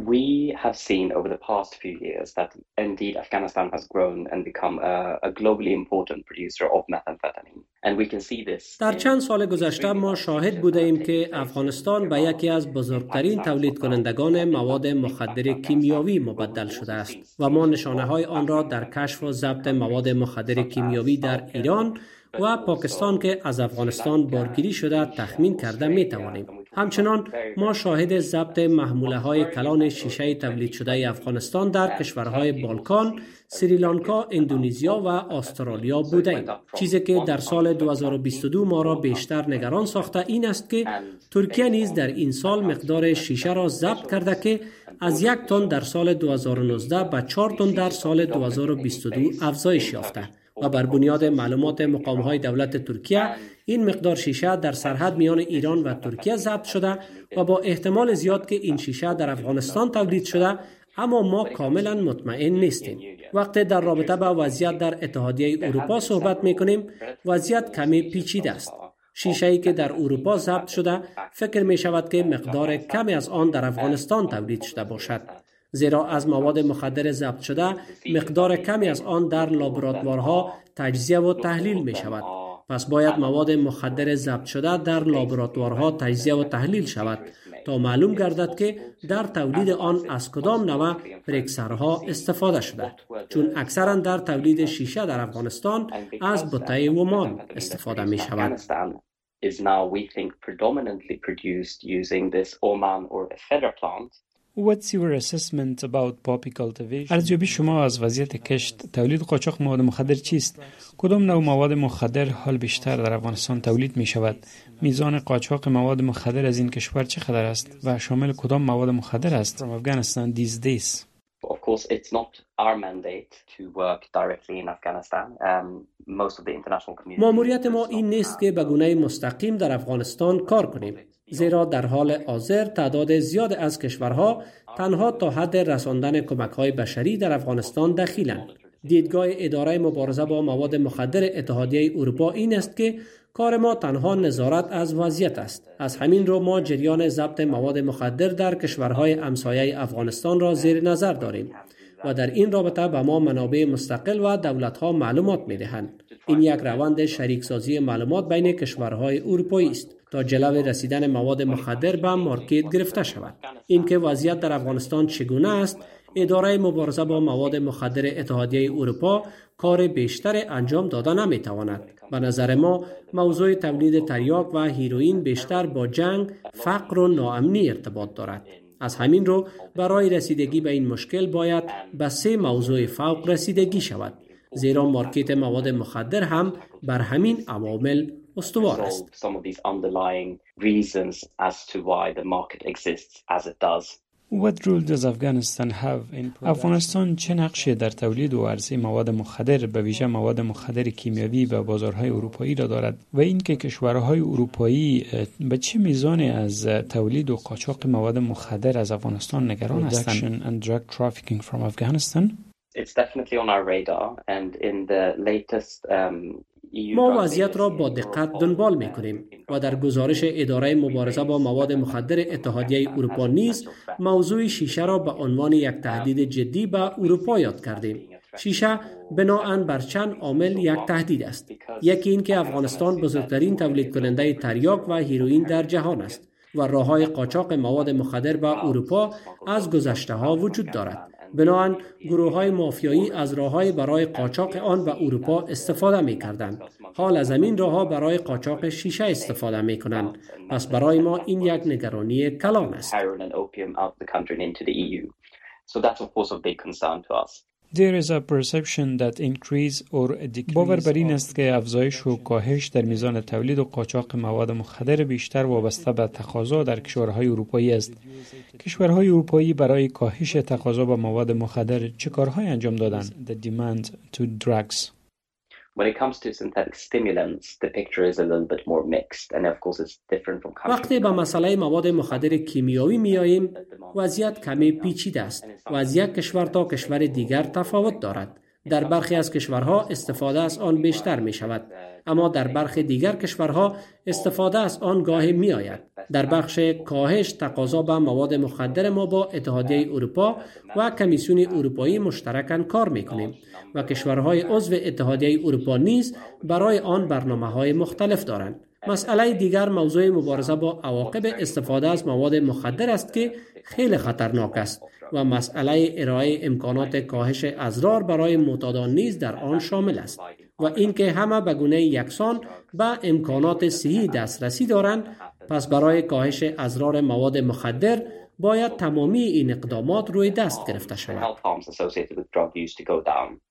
We have seen over the past few years that indeed Afghanistan has grown and become a globally important producer of methamphetamine. And we can see this. در چند سال گذشته ما شاهد بودیم که افغانستان به یکی از بزرگترین تولید کنندگان مواد مخدر کیمیاوی مبدل شده است و ما نشانه‌های آن را در کشف و ضبط مواد مخدر کیمیاوی در ایران و پاکستان که از افغانستان بارگیری شده تخمین کرده می توانیم. همچنان ما شاهد ضبط محموله‌های کلان شیشه تولید شده افغانستان در کشورهای بالکان، سریلانکا، اندونزیا و استرالیا بودیم. چیزی که در سال 2022 ما را بیشتر نگران ساخته این است که ترکیه نیز در این سال مقدار شیشه را ضبط کرده که از 1 تن در سال 2019 به 4 تن در سال 2022 افزایش یافته. و بر بنیاد معلومات مقام‌های دولت ترکیه این مقدار شیشه در سرحد میان ایران و ترکیه ضبط شده و با احتمال زیاد که این شیشه در افغانستان تولید شده، اما ما کاملا مطمئن نیستیم. وقتی در رابطه با وضعیت در اتحادیه اروپا صحبت می‌کنیم، وضعیت کمی پیچیده است. شیشه‌ای که در اروپا ضبط شده فکر می‌شود که مقدار کمی از آن در افغانستان تولید شده باشد. زیرا از مواد مخدر ضبط شده مقدار کمی از آن در لابراتوارها تجزیه و تحلیل می شود. پس باید مواد مخدر ضبط شده در لابراتوارها تجزیه و تحلیل شود تا معلوم گردد که در تولید آن از کدام نوع پرکسرها استفاده شده، چون اکثرا در تولید شیشه در افغانستان از بوته ومان استفاده می شود. What's your assessment about poppy cultivation? ارزیابی شما از وضعیت کشت تولید قاچاق مواد مخدر چیست؟ کدام نوع مواد مخدر حال بیشتر در افغانستان تولید می شود؟ میزان قاچاق مواد مخدر از این کشور چقدر است و شامل کدام مواد مخدر است؟ From Afghanistan these days. Of course, it's not our mandate to work directly in Afghanistan. Most of the international community. ماموریت ما این نیست که به گونه مستقیم در افغانستان کار کنیم، زیرا در حال حاضر تعداد زیاد از کشورها تنها تا حد رساندن کمک‌های بشری در افغانستان دخیلند. دیدگاه اداره مبارزه با مواد مخدر اتحادیه اروپا این است که کار ما تنها نظارت از وضعیت است. از همین رو ما جریان ضبط مواد مخدر در کشورهای همسایه افغانستان را زیر نظر داریم و در این رابطه به ما منابع مستقل و دولت‌ها معلومات می‌دهند. این یک روند شریکسازی معلومات بین کشورهای اروپایی است تا جلوی رسیدن مواد مخدر به مارکت گرفته شود. اینکه وضعیت در افغانستان چگونه است، اداره مبارزه با مواد مخدر اتحادیه اروپا کار بیشتر انجام داده نمیتواند. به نظر ما موضوع تولید تریاک و هیروئین بیشتر با جنگ، فقر و ناامنی ارتباط دارد. از همین رو برای رسیدگی به این مشکل باید به 3 موضوع فوق رسیدگی شود، زیرا مارکت مواد مخدر هم بر همین عوامل استوار است. What role does Afghanistan have in افغانستان چه نقشی در تولید و عرضه مواد مخدر به ویژه مواد مخدر کیمیاوی به بازارهای اروپایی را دارد و اینکه کشورهای اروپایی به چه میزانی از تولید و قاچاق مواد مخدر از افغانستان نگران هستند؟ It's definitely on our radar and in the latest ما وضعیت را با دقت دنبال می‌کنیم و در گزارش اداره مبارزه با مواد مخدر اتحادیه اروپا نیز موضوع شیشه را به عنوان یک تهدید جدی به اروپا یاد کردیم. شیشه بناء بر چند عامل یک تهدید است. یکی این که افغانستان بزرگترین تولید کننده تریاک و هیروئین در جهان است و راه‌های قاچاق مواد مخدر به اروپا از گذشته‌ها وجود دارد. بنابراین گروه‌های مافیایی از راه‌های برای قاچاق آن به اروپا استفاده می‌کردند. حال از این راه‌ها برای قاچاق شیشه استفاده می‌کنند. پس برای ما این یک نگرانی کلان است. There is a perception that increase or decrease باور بر این است که افزایش و کاهش در میزان تولید و قاچاق مواد مخدر بیشتر وابسته به تقاضا در کشورهای اروپایی است. کشورهای اروپایی برای کاهش تقاضا به مواد مخدر چه کارهای انجام دادند؟ The demand to drugs. When it comes to synthetic stimulants, the picture is a little bit more mixed and of course it's different from country. وقتی به مسئله مواد مخدر کیمیایی میاییم، وضعیت کمی پیچیده است و از یک کشور تا کشور دیگر تفاوت دارد. در برخی از کشورها استفاده از آن بیشتر می شود، اما در برخی دیگر کشورها استفاده از آن گاهی می آید. در بخش کاهش تقاضا به مواد مخدر ما با اتحادیه اروپا و کمیسیون اروپایی مشترکاً کار می کنیم و کشورهای عضو اتحادیه اروپا نیز برای آن برنامه‌های مختلف دارند. مسئله دیگر موضوع مبارزه با عواقب استفاده از مواد مخدر است که خیلی خطرناک است و مسئله ارائه امکانات کاهش اضرار برای معتادان نیز در آن شامل است و اینکه همه به گونه یکسان به امکانات صحی دسترسی دارند. پس برای کاهش اضرار مواد مخدر باید تمامی این اقدامات روی دست گرفته شود.